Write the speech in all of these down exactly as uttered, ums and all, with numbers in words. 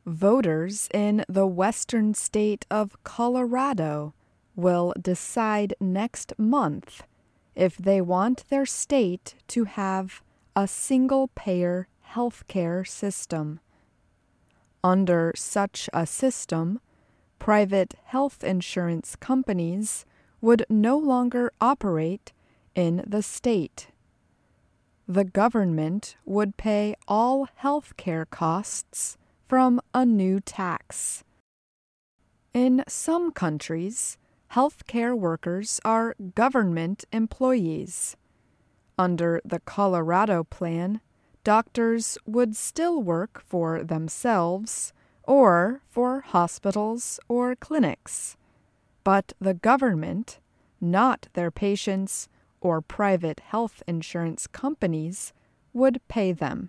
Voters in the western state of Colorado will decide next month if they want their state to have a single-payer healthcare system. Under such a system, private health insurance companies would no longer operate in the state. The government would pay all healthcare costs from a new tax. In some countries, healthcare workers are government employees. Under the Colorado plan, doctors would still work for themselves or for hospitals or clinics, but the government, not their patients or private health insurance companies, would pay them.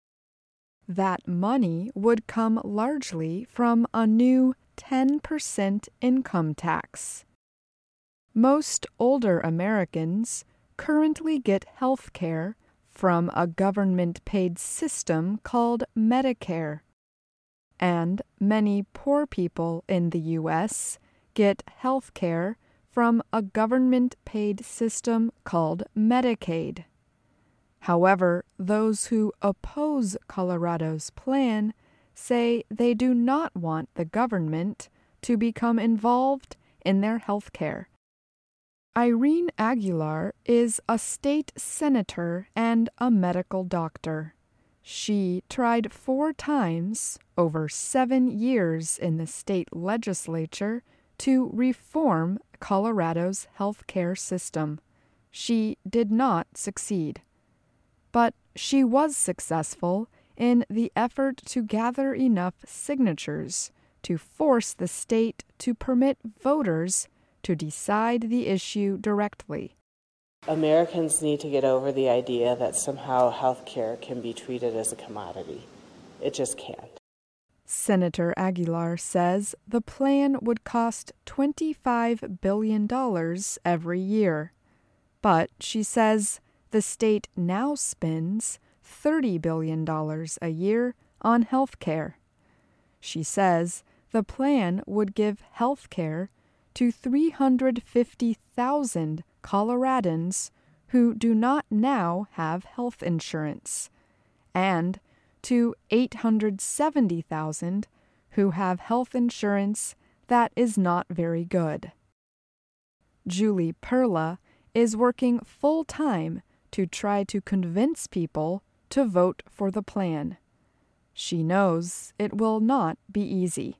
That money would come largely from a new ten percent income tax. Most older Americans currently get health care from a government-paid system called Medicare, and many poor people in the U S get health care from a government-paid system called Medicaid. However, those who oppose Colorado's plan say they do not want the government to become involved in their health care. Irene Aguilar is a state senator and a medical doctor. She tried four times over seven years in the state legislature to reform Colorado's healthcare system. She did not succeed. But she was successful in the effort to gather enough signatures to force the state to permit voters to decide the issue directly. Americans need to get over the idea that somehow healthcare can be treated as a commodity. It just can't. Senator Aguilar says the plan would cost twenty-five billion dollars every year. But she says the state now spends thirty billion dollars a year on health care. She says the plan would give health care to three hundred fifty thousand Coloradans who do not now have health insurance, and to eight hundred seventy thousand who have health insurance that is not very good. Julie Perla is working full-time to try to convince people to vote for the plan. She knows it will not be easy.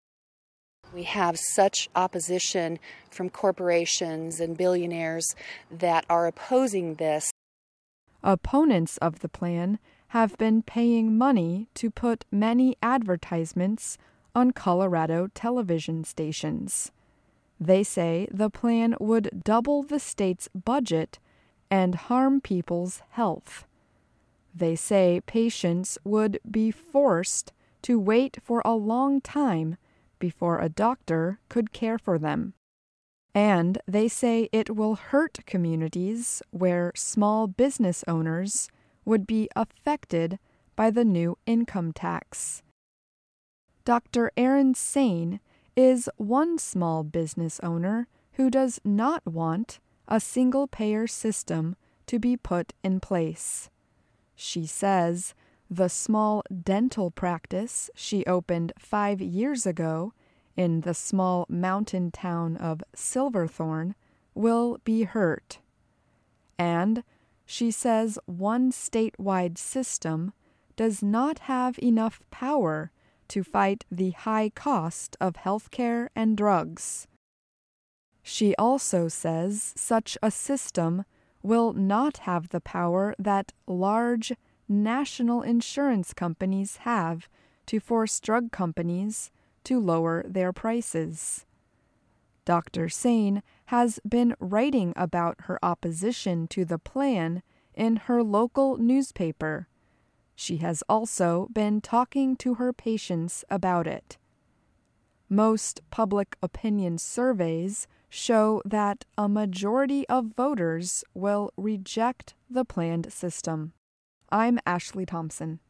We have such opposition from corporations and billionaires that are opposing this. Opponents of the plan have been paying money to put many advertisements on Colorado television stations. They say the plan would double the state's budget and harm people's health. They say patients would be forced to wait for a long time before a doctor could care for them. And they say it will hurt communities where small business owners would be affected by the new income tax. Doctor Aaron Sain is one small business owner who does not want a single-payer system to be put in place. She says the small dental practice she opened five years ago in the small mountain town of Silverthorne will be hurt. And she says one statewide system does not have enough power to fight the high cost of healthcare and drugs. She also says such a system will not have the power that large national insurance companies have to force drug companies to lower their prices. Doctor Sain has been writing about her opposition to the plan in her local newspaper. She has also been talking to her patients about it. Most public opinion surveys show that a majority of voters will reject the planned system. I'm Ashley Thompson.